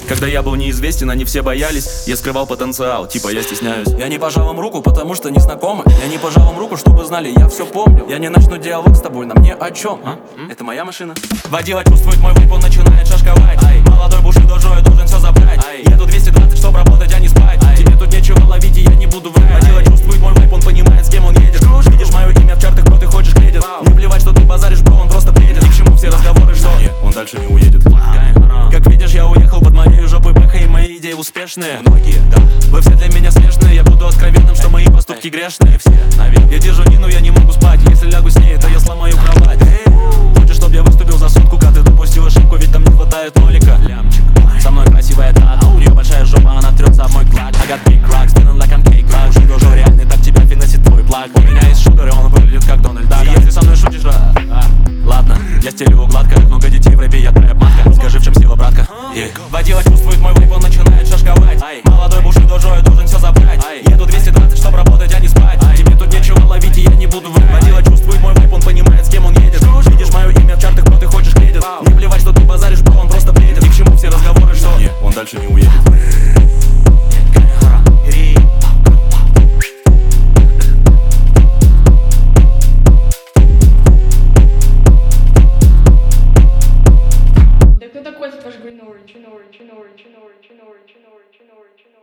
Когда я был неизвестен, они все боялись. Я скрывал потенциал, типа я стесняюсь. Я не пожал вам руку, потому что не знакомы. Я не пожал вам руку, чтобы знали, я все помню. Я не начну диалог с тобой, нам не о чем. Это моя машина. Водила чувствует мой вейп, он начинает шашковать. Молодой Бушидо Джо, я должен все забрать. Еду 220, чтоб работать, а не спать. Тебе тут нечего ловить, и я не буду врать. Водила чувствует мой вейп, он понимает, с кем он едет. Видишь мое имя в чартах, бро, ты хочешь кредит. Не плевать, что ты базаришь, бро, он просто бредит. Ни к чему все разговоры, что Он дальше не уедет. как видишь, я уехал под моей жопой бэха, и мои идеи успешные. Многие, да. Вы все для меня смешные. Я буду откровенным, что мои поступки грешные. Все, наверное. Я держу Нину, я не могу спать. Если лягу с ней, то я сломаю кровать. Хочешь, чтоб я выступил за сотку, как ты допустил ошибку, ведь там не хватает нолика. Лямчик. Со мной красивая тата, у нее большая жопа, она трется об мой клак. I got big rocks, feeling like I'm cake rock. Уже должен реальный, так тебя финансит твой благ. У меня есть шутер, и он выглядит как Дональд Дак. Если со мной шутишь, ладно, я стелю гладко, как много детей в рэпе, я трэп-матка. Скажи, в чем сила, братка? Водила чувствует мой вейп, он начинает шашковать. Молодой Бушидо Джо, я должен все забрать. Еду 220, чтоб работать, а не спать. Тебе тут нечего ловить, и я не буду врать. Водила чувствует мой вейп, он понимает, с кем он едет. Видишь мое имя в чартах, бро, ты хочешь кредит. Не плевать, что ты базаришь, бро, он просто бредит. Ни к чему все разговоры, что Он дальше не уедет. Да кто такой, типа, Orange, Orange, Orange, Orange, Orange, Orange, Orange, Orange, Orange, Orange.